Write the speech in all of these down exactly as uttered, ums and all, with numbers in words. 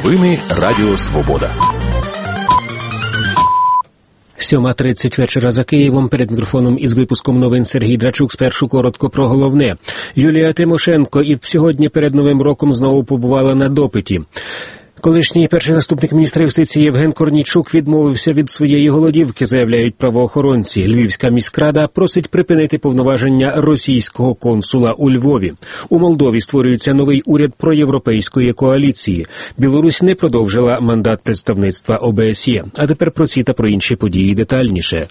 Новини Радіо Свобода. сьома тридцять вечора за Києвом. Перед мікрофоном із випуском новин Сергій Драчук. Спершу коротко про головне. Юлія Тимошенко і сьогодні перед Новим роком знову побувала на допиті. Колишній перший заступник міністра юстиції Євген Корнійчук відмовився від своєї голодівки, заявляють правоохоронці. Львівська міськрада просить припинити повноваження російського консула у Львові. У Молдові створюється новий уряд проєвропейської коаліції. Білорусь не продовжила мандат представництва О Б С Є. А тепер про ці та про інші події детальніше.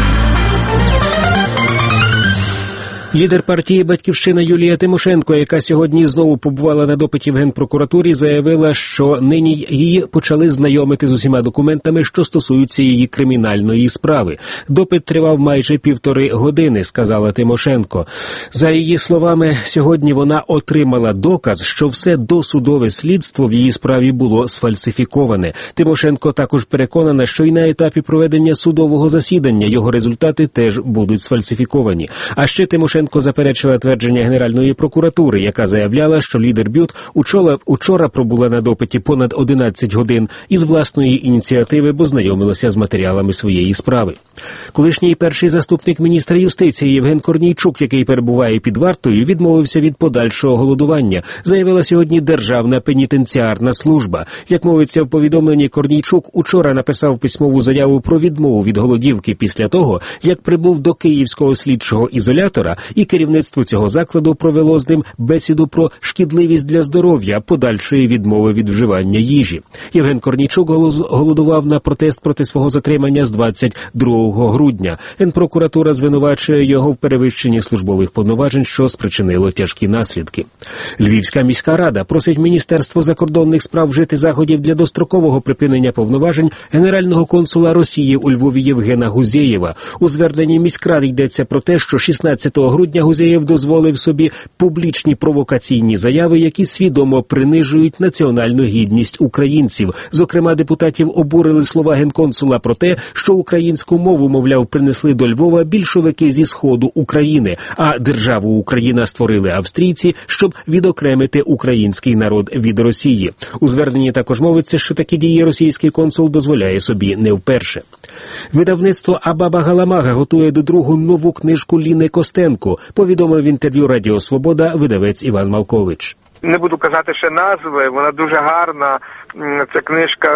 Лідер партії «Батьківщина» Юлія Тимошенко, яка сьогодні знову побувала на допиті в Генпрокуратурі, заявила, що нині її почали знайомити з усіма документами, що стосуються її кримінальної справи. Допит тривав майже півтори години, сказала Тимошенко. За її словами, сьогодні вона отримала доказ, що все досудове слідство в її справі було сфальсифіковане. Тимошенко також переконана, що й на етапі проведення судового засідання його результати теж будуть сфальсифіковані. А ще Тимошенко Тимошенко заперечила твердження Генеральної прокуратури, яка заявляла, що лідер БЮТ учора, учора пробула на допиті понад одинадцять годин і з власної ініціативи, бо знайомилася з матеріалами своєї справи. Колишній перший заступник міністра юстиції Євген Корнійчук, який перебуває під вартою, відмовився від подальшого голодування, заявила сьогодні Державна пенітенціарна служба. Як мовиться в повідомленні, Корнійчук учора написав письмову заяву про відмову від голодівки після того, як прибув до київського слідчого ізолятора, і керівництво цього закладу провело з ним бесіду про шкідливість для здоров'я подальшої відмови від вживання їжі. Євген Корнійчук голодував на протест проти свого затримання з двадцять другого грудня. Генпрокуратура звинувачує його в перевищенні службових повноважень, що спричинило тяжкі наслідки. Львівська міська рада просить Міністерство закордонних справ вжити заходів для дострокового припинення повноважень генерального консула Росії у Львові Євгена Гузєєва. У зверненні міськради йдеться про те, що шістнадцятого грудня Гузєєв дозволив собі публічні провокаційні заяви, які свідомо принижують національну гідність українців. Зокрема, депутатів обурили слова генконсула про те, що українську мову, мовляв, принесли до Львова більшовики зі сходу України, а державу Україна створили австрійці, щоб відокремити український народ від Росії. У зверненні також мовиться, що такі дії російський консул дозволяє собі не вперше. Видавництво Абаба Галамага готує до другу нову книжку Ліни Костенко, повідомив в інтерв'ю Радіо Свобода видавець Іван Малкович. Не буду казати ще назви, вона дуже гарна. Це книжка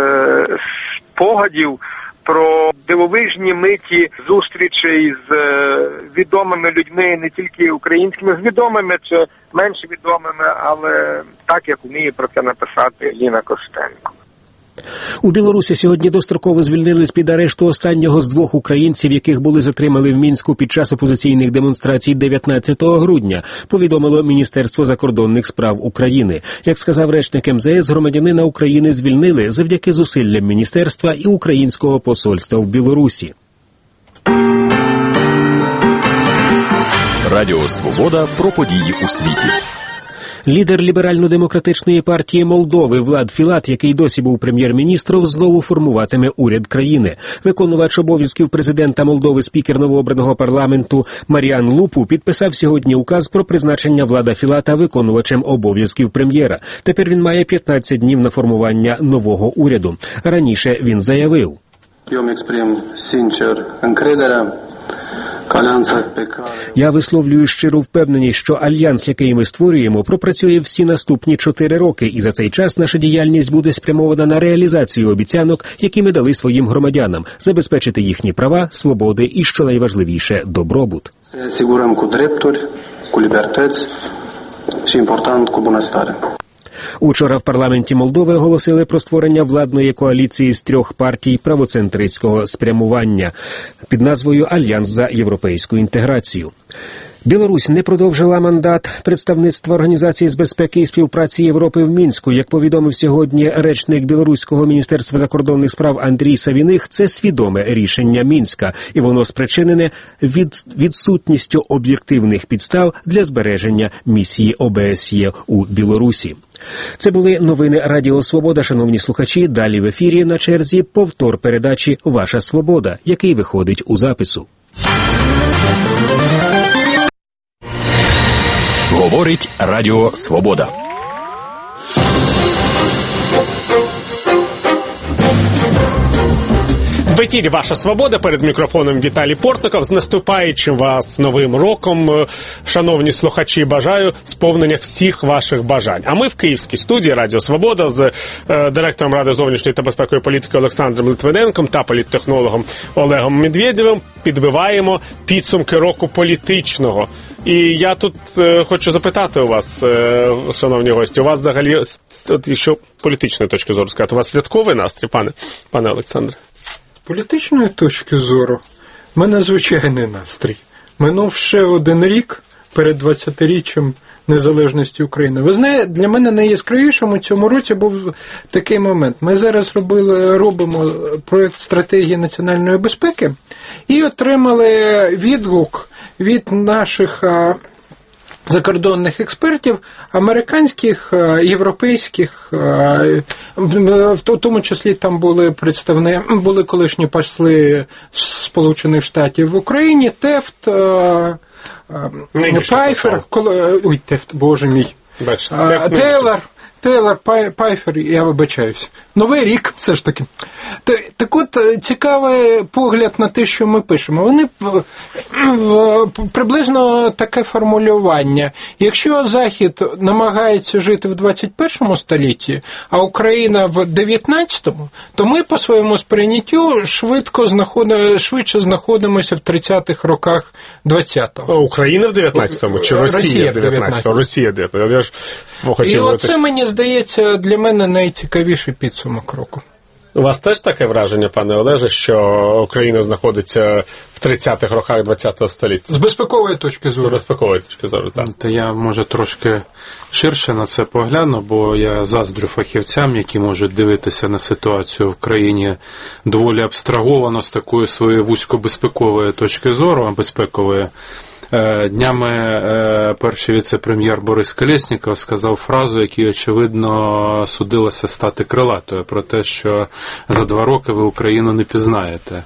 е- спогадів про дивовижні миті зустрічей з е- відомими людьми, не тільки українськими, з відомими чи менш відомими, але так, як вміє про це написати Ліна Костенко. У Білорусі сьогодні достроково звільнили з-під арешту останнього з двох українців, яких були затримали в Мінську під час опозиційних демонстрацій дев'ятнадцятого грудня, повідомило Міністерство закордонних справ України. Як сказав речник Ем Зе Ес, громадянина України звільнили завдяки зусиллям міністерства і українського посольства в Білорусі. Радіо Свобода про події у світі. Лідер ліберально-демократичної партії Молдови Влад Філат, який досі був прем'єр-міністром, знову формуватиме уряд країни. Виконувач обов'язків президента Молдови, спікер новообраного парламенту Маріан Лупу підписав сьогодні указ про призначення Влада Філата виконувачем обов'язків прем'єра. Тепер він має п'ятнадцять днів на формування нового уряду. Раніше він заявив: «Я висловлюю щиру впевненість, що альянс, який ми створюємо, пропрацює всі наступні чотири роки, і за цей час наша діяльність буде спрямована на реалізацію обіцянок, які ми дали своїм громадянам, забезпечити їхні права, свободи і, що найважливіше, добробут». Учора в парламенті Молдови оголосили про створення владної коаліції з трьох партій правоцентристського спрямування під назвою «Альянс за європейську інтеграцію». Білорусь не продовжила мандат представництва Організації з безпеки і співпраці Європи в Мінську. Як повідомив сьогодні речник Білоруського міністерства закордонних справ Андрій Савіних, це свідоме рішення Мінська, і воно спричинене від відсутністю об'єктивних підстав для збереження місії О Б С Є у Білорусі. Це були новини Радіо Свобода, шановні слухачі. Далі в ефірі на черзі повтор передачі «Ваша свобода», який виходить у запису. Говорить Радіо Свобода. В ефірі «Ваша свобода», перед мікрофоном Віталій Портников. З наступаючим вас Новим роком, шановні слухачі, бажаю сповнення всіх ваших бажань. А ми в київській студії Радіо Свобода з е, директором Ради зовнішньої та безпекової політики Олександром Литвиненком та політтехнологом Олегом Медведєвим підбиваємо підсумки року політичного. І я тут е, хочу запитати у вас, е, шановні гості, у вас взагалі, от, якщо політичної точки зору сказати, у вас святковий настрій, пане, пане Олександре? Політичної точки зору в мене звичайний настрій. Минув ще один рік перед двадцятиріччям незалежності України. Ви знаєте, для мене найяскравішим у цьому році був такий момент. Ми зараз робили, робимо проєкт стратегії національної безпеки і отримали відгук від наших закордонних експертів, американських, європейських, в тому числі там були представники, були колишні посли Сполучених Штатів в Україні, Тефт, Пайфер, ой, Тефт, боже мій, Тейлор, Тейлор, Пайфер, я вибачаюся. Новий рік, все ж таки. Так от, цікавий погляд на те, що ми пишемо. Вони приблизно таке формулювання. Якщо Захід намагається жити в двадцять першому столітті, а Україна в дев'ятнадцятому, то ми по своєму сприйняттю швидко знаходимо, швидше знаходимося в тридцятих роках двадцятого. А Україна в дев'ятнадцятому чи Росія, Росія в дев'ятнадцятому? Росія в дев'ятнадцятому. Я ж І оце, мені здається, для мене найцікавіший підсумок року. У вас теж таке враження, пане Олеже, що Україна знаходиться в тридцятих роках ХХ століття? З безпекової точки зору. З безпекової точки зору, так. Та я, може, трошки ширше на це погляну, бо я заздрю фахівцям, які можуть дивитися на ситуацію в країні доволі абстраговано з такої своєї вузькобезпекової точки зору, безпекової. Днями перший віце-прем'єр Борис Колєсніков сказав фразу, яку, очевидно, судилося стати крилатою, про те, що за два роки ви Україну не пізнаєте.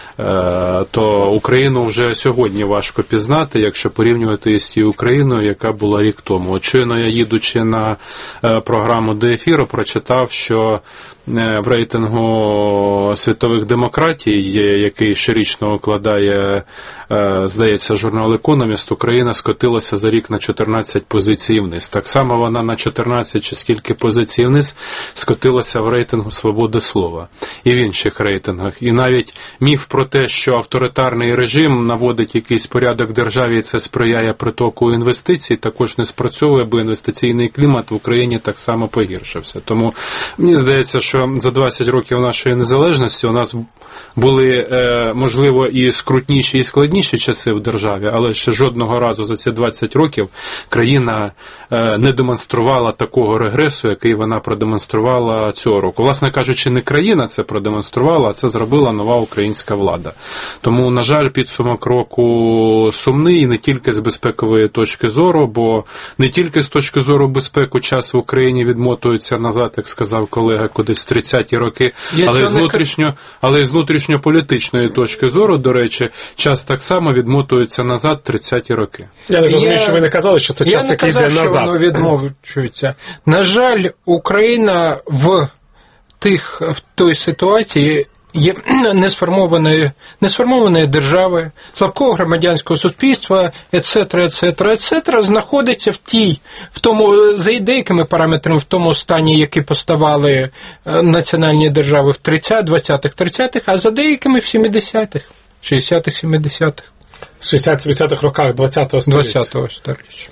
То Україну вже сьогодні важко пізнати, якщо порівнювати із тією Україною, яка була рік тому. От щойно я, їдучи на програму до ефіру, прочитав, що в рейтингу світових демократій, який щорічно укладає, здається, журнал «Економіст», Україна скотилася за рік на чотирнадцять позицій вниз. Так само вона на чотирнадцять чи скільки позицій вниз скотилася в рейтингу свободи слова і в інших рейтингах. І навіть міф про те, що авторитарний режим наводить якийсь порядок в державі і це сприяє притоку інвестицій, також не спрацьовує, бо інвестиційний клімат в Україні так само погіршився. Тому мені здається, що за двадцять років нашої незалежності у нас були, можливо, і скрутніші, і складніші часи в державі, але ще жодного разу за ці двадцять років країна не демонструвала такого регресу, який вона продемонструвала цього року. Власне кажучи, не країна це продемонструвала, а це зробила нова українська влада. Тому, на жаль, підсумок року сумний не тільки з безпекової точки зору, бо не тільки з точки зору безпеки час в Україні відмотується назад, як сказав колега, кудись в тридцяті роки, але і з внутрішньо, але і з внутрішньополітичної точки зору, до речі, час так само відмотується назад тридцяті роки. Я не розумію, що ви не казали, що це час, який йде назад. Я не казав, що воно відмовчується. На жаль, Україна в тих, в той ситуації є несформованої, несформованої держави, слабкого громадянського суспільства, ецетра, ецетра, ецетра, знаходиться в тій, в тому, за деякими параметрами, в тому стані, які поставали національні держави в тридцятих, двадцятих, тридцятих, а за деякими в сімдесятих, шістдесятих, сімдесятих. В шістдесятих-сімдесятих роках ХХ століття. двадцятого століття.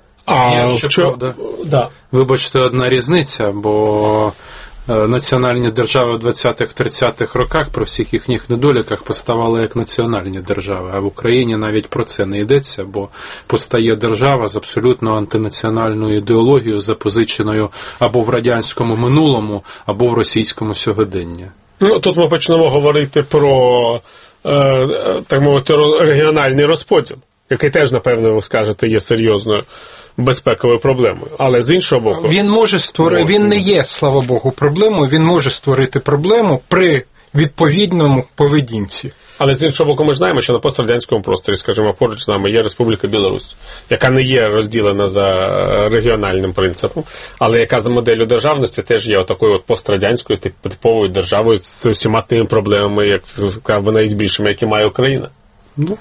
А що, що... Да. Вибачте, одна різниця, бо національні держави в двадцятих-тридцятих роках при всіх їхніх недоліках поставали як національні держави, а в Україні навіть про це не йдеться, бо постає держава з абсолютно антинаціональною ідеологією, запозиченою або в радянському минулому, або в російському сьогоденні. Ну, тут ми почнемо говорити про, е, так мовити, регіональний розподіл, який теж, напевно, ви скажете, є серйозною безпековою проблемою. Але з іншого боку... Він може створити, він не є, слава Богу, проблемою, він може створити проблему при відповідному поведінці. Але з іншого боку, ми ж знаємо, що на пострадянському просторі, скажімо, поруч з нами є Республіка Білорусь, яка не є розділена за регіональним принципом, але яка за моделлю державності теж є отакою от пострадянською типовою державою з усіма тими проблемами, як сказав би, навіть більшими, які має Україна. Ну,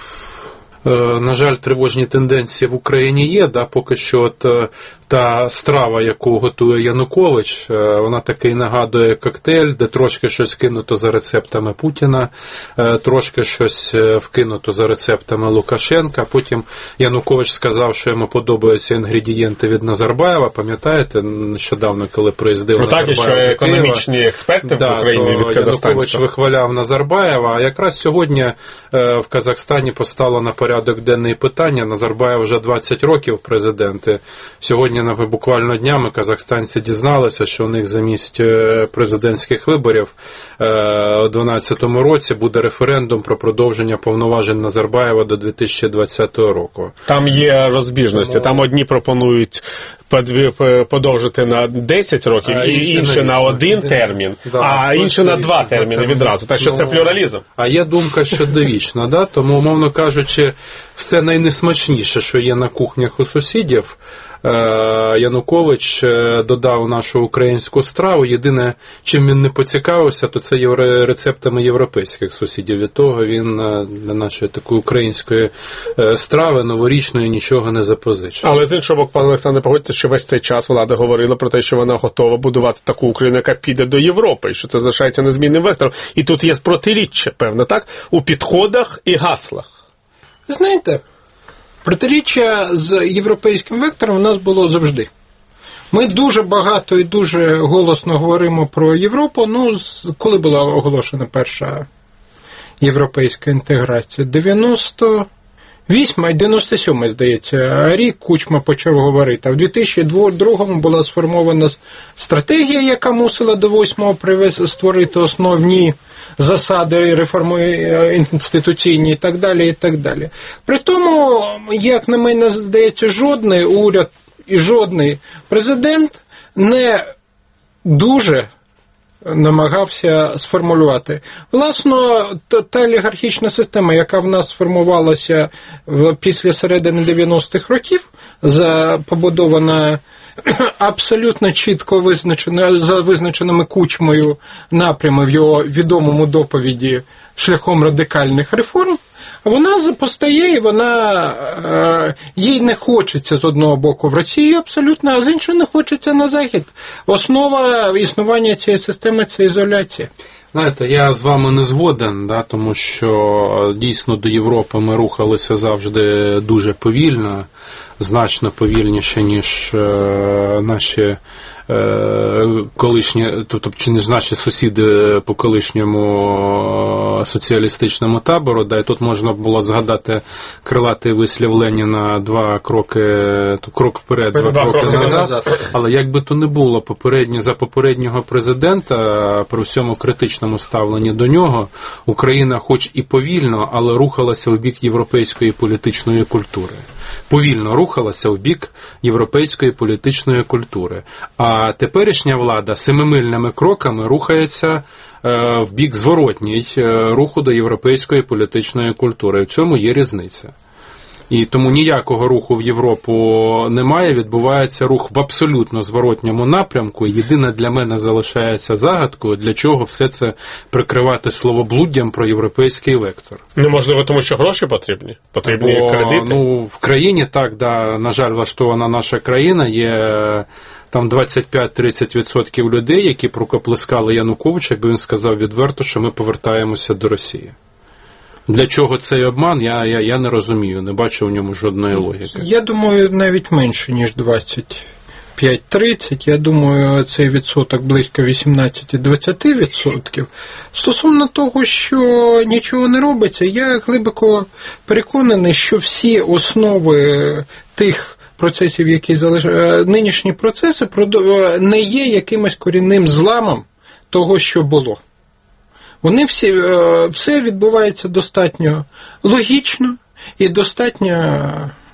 на жаль, тривожні тенденції в Україні є, да, поки що от, та страва, яку готує Янукович, вона таки нагадує коктейль, де трошки щось кинуто за рецептами Путіна, трошки щось вкинуто за рецептами Лукашенка. Потім Янукович сказав, що йому подобаються інгредієнти від Назарбаєва. Пам'ятаєте, нещодавно, коли приїздив ну, Назарбаєв так, і що економічні експерти да, в Україні від Казахстанського. Янукович вихваляв Назарбаєва, а якраз сьогодні в Казахстані постало на порядок денний питання. Назарбаєв вже двадцять років президент. Сьогодні буквально днями казахстанці дізналися, що у них замість президентських виборів у дванадцятому році буде референдум про продовження повноважень Назарбаєва до дві тисячі двадцятого року. Там є розбіжності. Там одні пропонують подовжити на десять років, а і інші на один термін, да, а інші на два терміни відразу. Так що ну, це плюралізм. А є думка, що довічна, да? Тому, умовно кажучи, все найнесмачніше, що є на кухнях у сусідів, Янукович додав нашу українську страву. Єдине, чим він не поцікавився, то це євро... рецептами європейських сусідів. Від того він для нашої такої української страви новорічної нічого не запозичив. Але з іншого боку, пане Олександре, погодьте, що весь цей час влада говорила про те, що вона готова будувати таку Україну, яка піде до Європи, і що це залишається незмінним вектором. І тут є протиріччя, певно, так? У підходах і гаслах. Знаєте, протиріччя з європейським вектором у нас було завжди. Ми дуже багато і дуже голосно говоримо про Європу. Ну, коли була оголошена перша європейська інтеграція? дев'яносто восьмий, дев'яносто сьомий, здається, рік Кучма почав говорити. А в дві тисячі другому була сформована стратегія, яка мусила до восьмого привести, створити основні засади реформи інституційні і так далі, і так далі. При тому, як на мене здається, жодний уряд і жодний президент не дуже намагався сформулювати. Власно, та олігархічна система, яка в нас сформувалася після середини дев'яностих років, побудована абсолютно чітко визначена, за визначеними Кучмою напрями в його відомому доповіді шляхом радикальних реформ, вона постає і вона, їй не хочеться з одного боку в Росії абсолютно, а з іншого не хочеться на Захід. Основа існування цієї системи – це ізоляція. Знаєте, я з вами не згоден, да, тому що дійсно до Європи ми рухалися завжди дуже повільно, значно повільніше, ніж е, наші е, колишні, тобто чи не наші сусіди по колишньому соціалістичному табору. Да, і тут можна було згадати крилатий вислів Леніна два кроки, то крок вперед, два, два кроки, кроки назад. назад. Але як би то не було, попередні, за попереднього президента, при всьому критичному ставленні до нього, Україна хоч і повільно, але рухалася у бік європейської політичної культури. Повільно рухалася в бік європейської політичної культури. А теперішня влада семимильними кроками рухається е, в бік зворотній е, руху до європейської політичної культури. В цьому є різниця. І тому ніякого руху в Європу немає, відбувається рух в абсолютно зворотньому напрямку. Єдине для мене залишається загадкою, для чого все це прикривати словоблуддям про європейський вектор. Ну, можливо, тому що гроші потрібні? Потрібні Бо, кредити? Ну, в країні так, да, на жаль, влаштована наша країна, є там двадцять п'ять - тридцять відсотків людей, які рукоплескали Януковича, якби він сказав відверто, що ми повертаємося до Росії. Для чого цей обман, я, я, я не розумію, не бачу в ньому жодної логіки. Я думаю, навіть менше, ніж двадцять п'ять - тридцять. Я думаю, цей відсоток близько вісімнадцять - двадцять відсотків. Стосовно того, що нічого не робиться, я глибоко переконаний, що всі основи тих процесів, які залишаються, нинішні процеси, не є якимось корінним зламом того, що було. Вони всі, все відбувається достатньо логічно і достатньо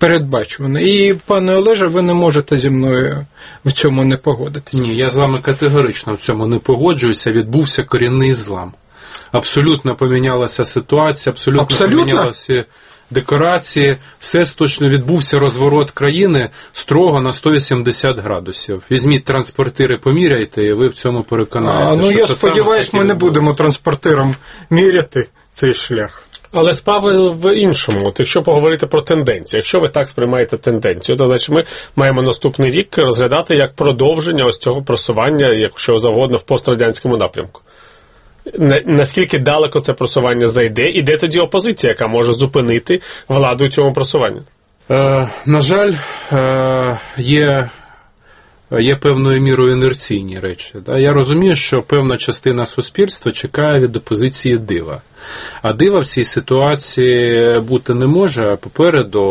передбачуване. І, пане Олеже, ви не можете зі мною в цьому не погодитися. Ні, я з вами категорично в цьому не погоджуюся. Відбувся корінний злам. Абсолютно помінялася ситуація, абсолютно, абсолютно? помінялися декорації, все точно відбувся розворот країни строго на сто вісімдесят градусів. Візьміть транспортири, поміряйте, і ви в цьому переконаєте. А, ну, я сподіваюся, ми не будемо транспортиром міряти цей шлях. Але справа в іншому. От якщо поговорити про тенденції, якщо ви так сприймаєте тенденцію, то значить ми маємо наступний рік розглядати як продовження ось цього просування, якщо завгодно, в пострадянському напрямку. Наскільки далеко це просування зайде, і де тоді опозиція, яка може зупинити владу в цьому просуванні? Е, на жаль, е, є, є певною мірою інерційні речі. Да? Я розумію, що певна частина суспільства чекає від опозиції дива. А дива в цій ситуації бути не може. Попереду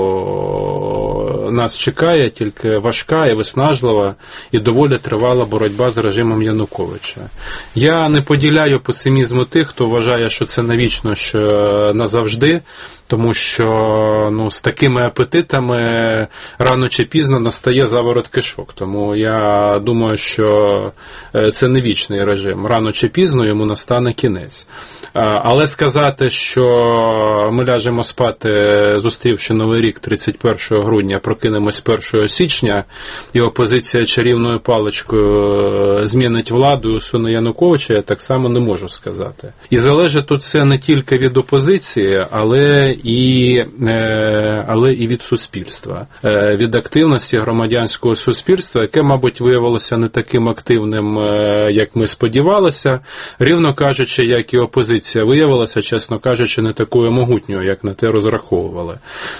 нас чекає тільки важка і виснажлива і доволі тривала боротьба з режимом Януковича. Я не поділяю песимізму тих, хто вважає, що це навічно, що назавжди, тому що ну, з такими апетитами рано чи пізно настає заворот кишок. Тому я думаю, що це не вічний режим. Рано чи пізно йому настане кінець. Але сказати, що ми ляжемо спати, зустрівши Новий рік тридцять першого грудня, прокинемось першого січня, і опозиція чарівною паличкою змінить владу і усуне Януковича, я так само не можу сказати. І залежить тут це не тільки від опозиції, але і, але і від суспільства. Від активності громадянського суспільства, яке, мабуть, виявилося не таким активним, як ми сподівалися, рівно кажучи, як і опозиція виявилася, чесно кажучи, не такою могутньою, як на те розраховували.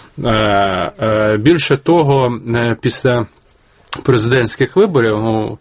Більше того, після президентських виборів, ну,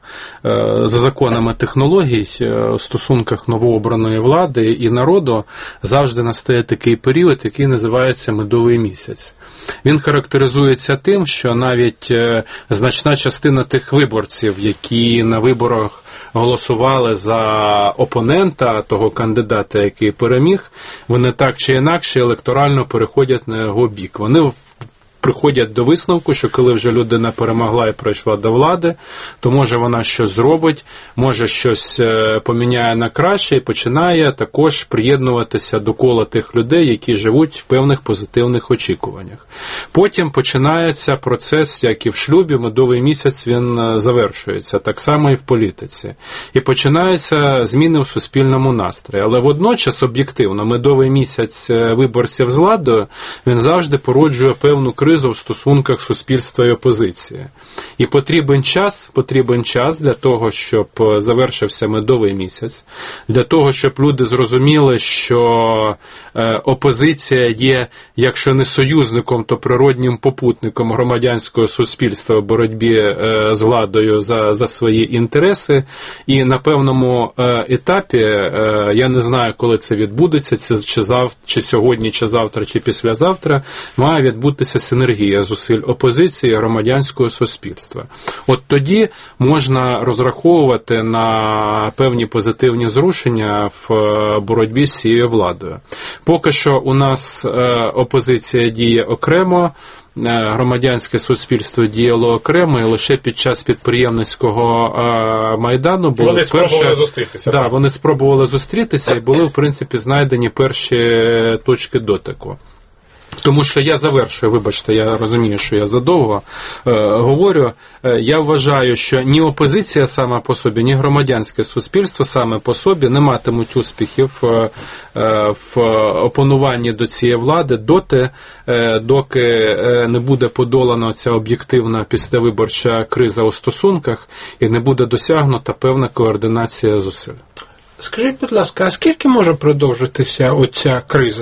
за законами технологій, в стосунках новообраної влади і народу завжди настає такий період, який називається медовий місяць. Він характеризується тим, що навіть значна частина тих виборців, які на виборах голосували за опонента, того кандидата, який переміг, вони так чи інакше електорально переходять на його бік. Вони приходять до висновку, що коли вже людина перемогла і прийшла до влади, то може вона щось зробить, може щось поміняє на краще і починає також приєднуватися до кола тих людей, які живуть в певних позитивних очікуваннях. Потім починається процес, як і в шлюбі, медовий місяць він завершується, так само і в політиці. І починаються зміни в суспільному настрої. Але водночас, об'єктивно, медовий місяць виборців з владою, він завжди породжує певну кризу в стосунках суспільства і опозиції. І потрібен час, потрібен час для того, щоб завершився медовий місяць, для того, щоб люди зрозуміли, що е, опозиція є, якщо не союзником, то природнім попутником громадянського суспільства в боротьбі е, з владою за, за свої інтереси. І на певному е, етапі, е, я не знаю, коли це відбудеться, чи, зав, чи сьогодні, чи завтра, чи післязавтра, має відбутися синергія зусиль опозиції і громадянського суспільства. От тоді можна розраховувати на певні позитивні зрушення в боротьбі з цією владою. Поки що у нас опозиція діє окремо, громадянське суспільство діяло окремо, і лише під час підприємницького майдану було вони перше... спробували зустрітися. Да, вони спробували зустрітися і були, в принципі, знайдені перші точки дотику. Тому що я завершую, вибачте, я розумію, що я задовго е, говорю, е, я вважаю, що ні опозиція сама по собі, ні громадянське суспільство саме по собі не матимуть успіхів е, е, в опонуванні до цієї влади доти, е, доки е, не буде подолана ця об'єктивна післявиборча криза у стосунках і не буде досягнута певна координація зусиль. Скажіть, будь ласка, а скільки може продовжитися оця криза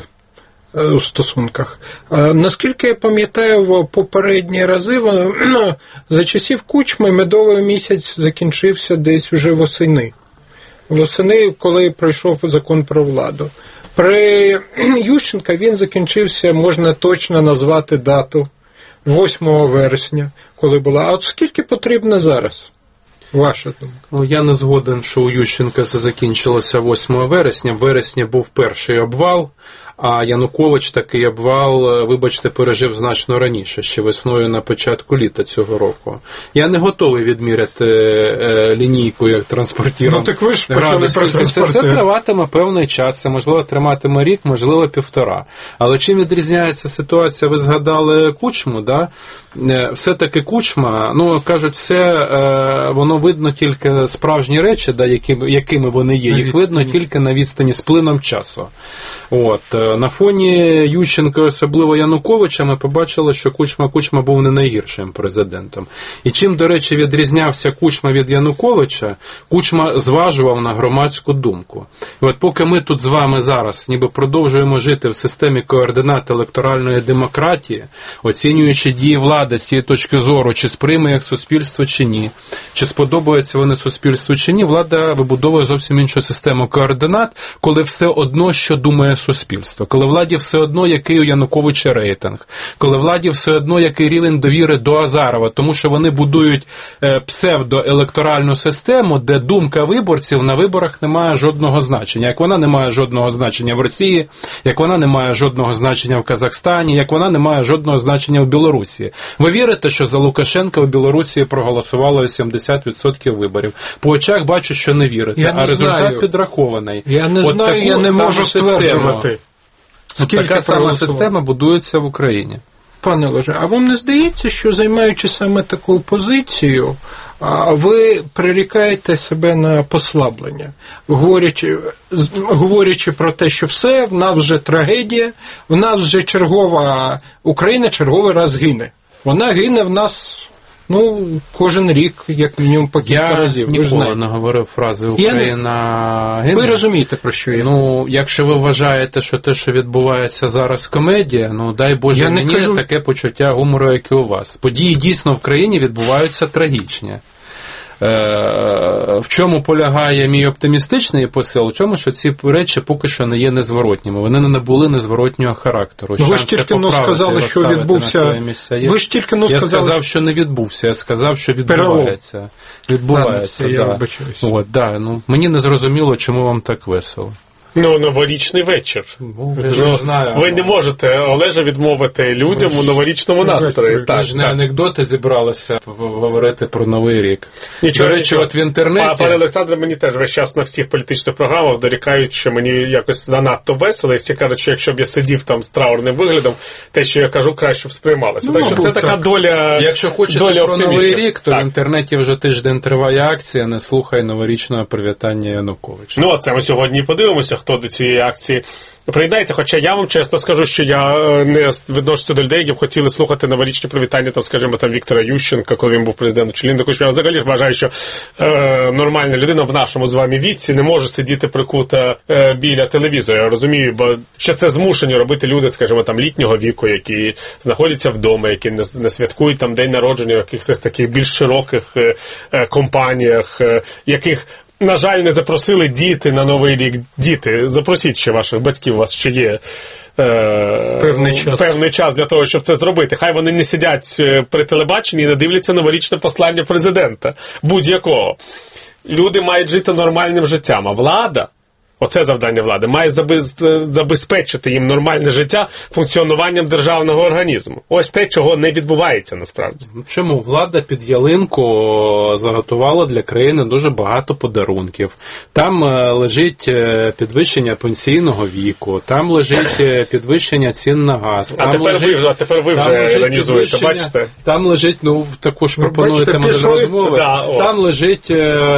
у стосунках? Наскільки я пам'ятаю, в попередні рази, ну, за часів Кучми медовий місяць закінчився десь уже восени. Восени, коли пройшов закон про владу. При Ющенка він закінчився, можна точно назвати дату, восьмого вересня, коли була. А от скільки потрібно зараз? Ваша думка? Ну, я не згоден, що у Ющенка це закінчилося восьмого вересня. В вересні був перший обвал, а Янукович такий обвал, вибачте, пережив значно раніше, ще весною на початку літа цього року. Я не готовий відміряти е, лінійку як транспортіром. Ну так ви ж почали про транспортир. Це, це триватиме певний час, це можливо триматиме рік, можливо півтора. Але чим відрізняється ситуація, ви згадали Кучму, да? Все-таки Кучма, ну, кажуть, все, е, воно видно тільки справжні речі, да, які, якими вони є, їх видно тільки на відстані з плином часу. От. На фоні Ющенка, особливо Януковича, ми побачили, що Кучма Кучма був не найгіршим президентом. І чим, до речі, відрізнявся Кучма від Януковича, Кучма зважував на громадську думку. І от поки ми тут з вами зараз ніби продовжуємо жити в системі координат електоральної демократії, оцінюючи дії влади з цієї точки зору, чи сприйме як суспільство, чи ні, чи сподобаються вони суспільству, чи ні, влада вибудовує зовсім іншу систему координат, коли все одно, що думає суспільство, коли владі все одно, який у Януковича рейтинг, коли владі все одно, який рівень довіри до Азарова, тому що вони будують е, псевдоелекторальну систему, де думка виборців на виборах не має жодного значення. Як вона не має жодного значення в Росії, як вона не має жодного значення в Казахстані, як вона не має жодного значення в Білорусі. Ви вірите, що за Лукашенка в Білорусі проголосувало вісімдесят відсотків виборів? По очах бачу, що не вірите, я не а результат знаю. підрахований. Я не От знаю, я не можу стверджувати. От така сама система будується в Україні. Пане Олеже, а вам не здається, що займаючи саме таку позицію, ви прирікаєте себе на послаблення, говорячи, говорячи про те, що все, в нас вже трагедія, в нас вже чергова Україна черговий раз гине. Вона гине в нас, ну, кожен рік, як мінімум по кілька я разів. Я ніколи ви не говорив фрази «Україна не... гине». Ви розумієте, про що я? Ну, якщо ви вважаєте, що те, що відбувається зараз комедія, ну, дай Боже я мені кажу... таке почуття гумору, як і у вас. Події дійсно в країні відбуваються трагічні. В чому полягає мій оптимістичний посил? У тому, що ці речі поки що не є незворотніми. Вони не набули незворотнього характеру. Ну, ви ж тільки но сказали, що відбувся. Ви ж тільки но я сказали, сказав, що не відбувся. Я сказав, що відбувається. Перелом. Відбувається, Ладно, да. я вибачаюсь. От, да, ну, мені не зрозуміло, чому вам так весело. Ну, новорічний вечір. Ну, я ну, знаю, ви не можете, Олеже, відмовити людям у новорічному настрої. Ми ж не анекдоти зібралися говорити про Новий рік. Нічого, До речі, нічого. От в інтернеті... Пане Олександре, мені теж весь час на всіх політичних програмах дорікають, що мені якось занадто весело, і всі кажуть, що якщо б я сидів там з траурним виглядом, те, що я кажу, краще б сприймалося. Ну, так що це так. така доля Якщо хочете доля про Новий рік, то так. в інтернеті вже тиждень триває акція «Не слухай новорічного привітання Януковича». Ну, це ми сьогодні подивимося, хто до цієї акції приєднається, хоча я вам чесно скажу, що я не відношуся до людей, які б хотіли слухати новорічні привітання, там, скажімо, там, Віктора Ющенка, коли він був президентом, чи Леоніда Кучми. Я взагалі ж вважаю, що е, нормальна людина в нашому з вами віці не може сидіти прикута е, біля телевізора. Я розумію, бо що це змушені робити люди, скажімо, там, літнього віку, які знаходяться вдома, які не, не святкують там день народження в якихось таких більш широких е, е, компаніях, е, яких на жаль, не запросили діти на Новий рік. Діти, запросіть ще ваших батьків, у вас ще є е, певний час. певний час для того, щоб це зробити. Хай вони не сидять при телебаченні і не дивляться новорічне послання президента. Будь-якого. Люди мають жити нормальним життям, а влада, оце завдання влади, має забезпечити їм нормальне життя функціонуванням державного організму. Ось те, чого не відбувається насправді. Чому? Влада під ялинку заготувала для країни дуже багато подарунків. Там лежить підвищення пенсійного віку, там лежить підвищення цін на газ. А тепер, лежить, ви, а тепер ви вже іронізуєте, бачите? Там лежить, ну, також пропонуєте модель розмови, да, там лежить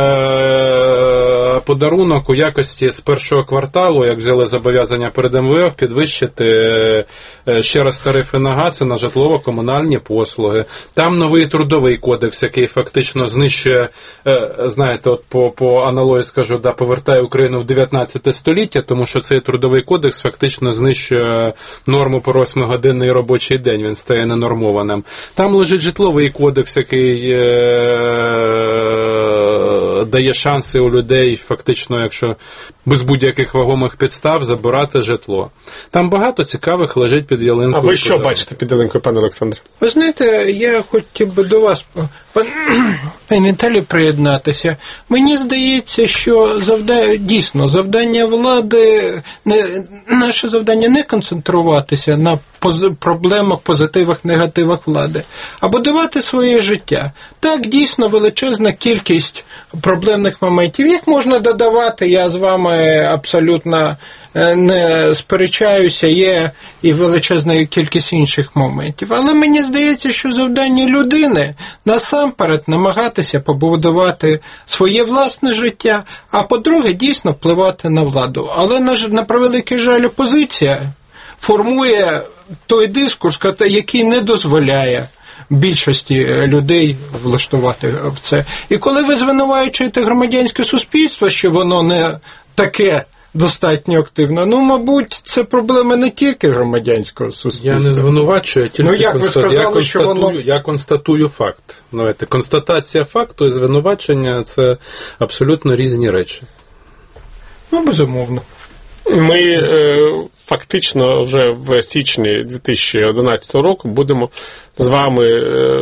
е- подарунок у якості з першого кварталу, як взяли зобов'язання перед ем ве еф, підвищити ще раз тарифи на газ і на житлово-комунальні послуги. Там новий трудовий кодекс, який фактично знищує, знаєте, от по, по аналогії скажу, да, повертає Україну в дев'ятнадцяте століття, тому що цей трудовий кодекс фактично знищує норму по восьмигодинний робочий день, він стає ненормованим. Там лежить житловий кодекс, який дає шанси у людей, фактично, якщо без будь-яких вагомих підстав, забирати житло. Там багато цікавих лежить під ялинкою. А ви що бачите під ялинкою, пане Олександре? Ви знаєте, я хотів би до вас, пан Віталій, приєднатися. Мені здається, що завдання, дійсно, завдання влади, не, наше завдання не концентруватися на поз, проблемах, позитивах, негативах влади, а будувати своє життя. Так, дійсно, величезна кількість проблемних моментів. Їх можна додавати, я з вами абсолютно не сперечаюся, є і величезна кількість інших моментів. Але мені здається, що завдання людини насамперед намагатися побудувати своє власне життя, а по-друге, дійсно впливати на владу. Але, на, на превеликий жаль, опозиція формує той дискурс, який не дозволяє більшості людей влаштувати в це. І коли ви звинувачуєте громадянське суспільство, що воно не таке достатньо активно, ну, мабуть, це проблема не тільки громадянського суспільства. Я не звинувачую, я тільки ну, як констатую, ви сказали, я, що констатую, воно... я констатую факт. Ну, це, констатація факту і звинувачення – це абсолютно різні речі. Ну, безумовно. Ми е, фактично вже в січні дві тисячі одинадцятого року будемо з вами е,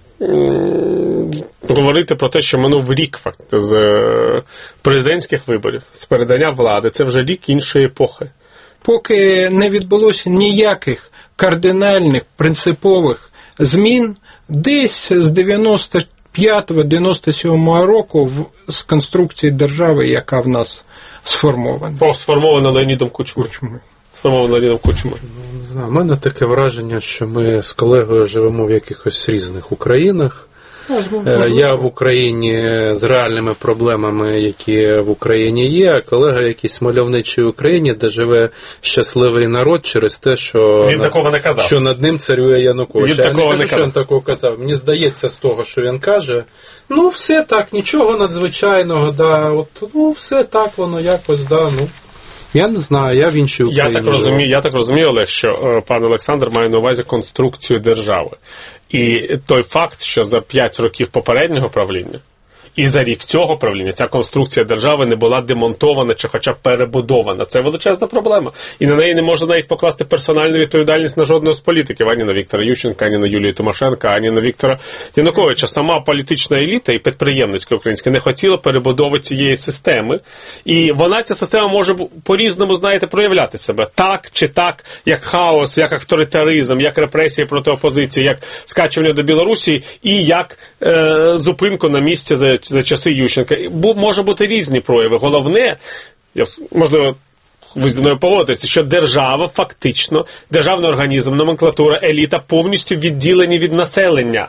говорити про те, що минув рік факт з президентських виборів, з передання влади. Це вже рік іншої епохи. Поки не відбулося ніяких кардинальних, принципових змін, десь з дев'яносто п'ятого - дев'яносто сьомого року в, з конструкції держави, яка в нас сформована. Сформована Леонідом Кучмою. Сформована Леонідом Кучмою. У мене таке враження, що ми з колегою живемо в якихось різних Українах. Можливо. Я в Україні з реальними проблемами, які в Україні є, а колега якийсь мальовничий в Україні, де живе щасливий народ через те, що, він над, такого не казав. Що над ним царює Янукович. Він я такого не кажу, не що він такого казав. Мені здається з того, що він каже, ну все так, нічого надзвичайного, да, от, ну все так, воно якось, да, ну. Я не знаю, я в іншій Україні. Я так розумію, я так розумію, Олег, що е, пан Олександр має на увазі конструкцію держави. І той факт, що за п'ять років попереднього правління і за рік цього правління ця конструкція держави не була демонтована чи хоча б перебудована. Це величезна проблема. І на неї не можна навіть покласти персональну відповідальність на жодного з політиків. Ані на Віктора Ющенка, ані на Юлію Тимошенко, ані на Віктора Януковича. Сама політична еліта і підприємницька українська не хотіла перебудови цієї системи. І вона, ця система, може по-різному, знаєте, проявляти себе. Так чи так, як хаос, як авторитаризм, як репресії проти опозиції, як скачування до Білорусі і як е, зупинку на місці за за часи Ющенка. Бу, може бути різні прояви. Головне, можливо, ви зі мною погодитеся, що держава фактично, державний організм, номенклатура, еліта повністю відділені від населення.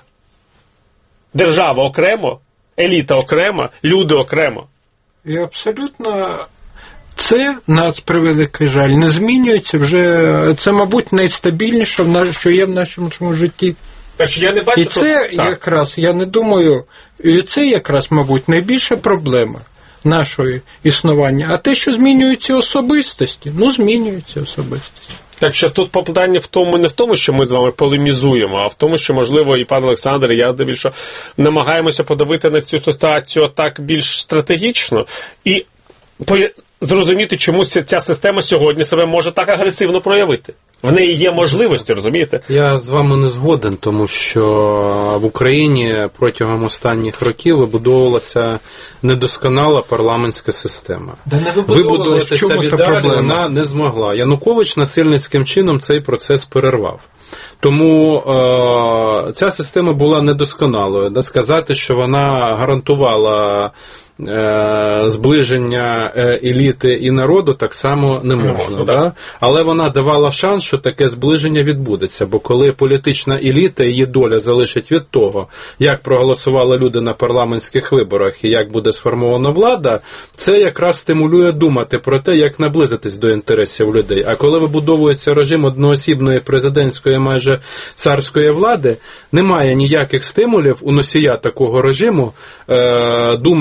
Держава окремо, еліта окремо, люди окремо. І абсолютно це, на превеликий жаль, не змінюється вже, це, мабуть, найстабільніше, що є в нашому житті. Так що я не бачу, і це то... якраз, я не думаю, і це якраз, мабуть, найбільша проблема нашого існування. А те, що змінюються особистості, ну, змінюються особистості. Так що тут питання в тому, не в тому, що ми з вами полемізуємо, а в тому, що, можливо, і пан Олександр, і я більше намагаємося подивити на цю ситуацію так більш стратегічно і зрозуміти, чому ця система сьогодні себе може так агресивно проявити. В неї є можливості, розумієте? Я з вами не згоден, тому що в Україні протягом останніх років вибудовувалася недосконала парламентська система. Да не вибудуватися віддалі вона не змогла. Янукович насильницьким чином цей процес перервав. Тому е- ця система була недосконалою. Да, сказати, що вона гарантувала Е, зближення е, еліти і народу так само не можна. Не можна, да? Але вона давала шанс, що таке зближення відбудеться, бо коли політична еліта і її доля залишить від того, як проголосували люди на парламентських виборах і як буде сформована влада, це якраз стимулює думати про те, як наблизитись до інтересів людей. А коли вибудовується режим одноосібної президентської, майже царської влади, немає ніяких стимулів у носія такого режиму е, думати про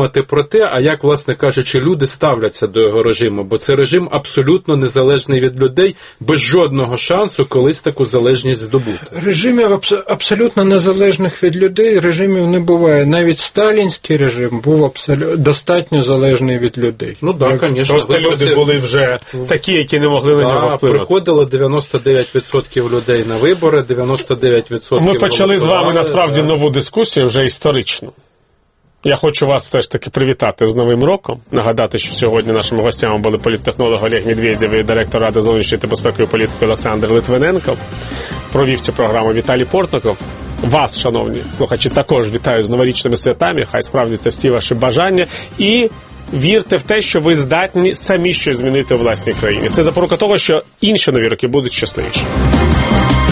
про те, а як, власне кажучи, люди ставляться до його режиму, бо це режим абсолютно незалежний від людей, без жодного шансу колись таку залежність здобути. Режимів абс- абсолютно незалежних від людей режимів не буває. Навіть сталінський режим був абсолютно достатньо залежний від людей. Ну так, да, звісно. Просто люди були вже такі, які не могли на да, нього впливати. Приходило дев'яносто дев'ять відсотків людей на вибори, дев'яносто дев'ять відсотків Ми почали з вами, насправді, да. нову дискусію, вже історичну. Я хочу вас все ж таки привітати з Новим роком. Нагадати, що сьогодні нашими гостями були політтехнолог Олег Медведєв і директор Ради зовнішньої та безпекової політики Олександр Литвиненко. Провів цю програму Віталій Портников. Вас, шановні слухачі, також вітаю з новорічними святами. Хай справдяться всі ваші бажання. І вірте в те, що ви здатні самі щось змінити у власній країні. Це запорука того, що інші нові роки будуть щасливіші.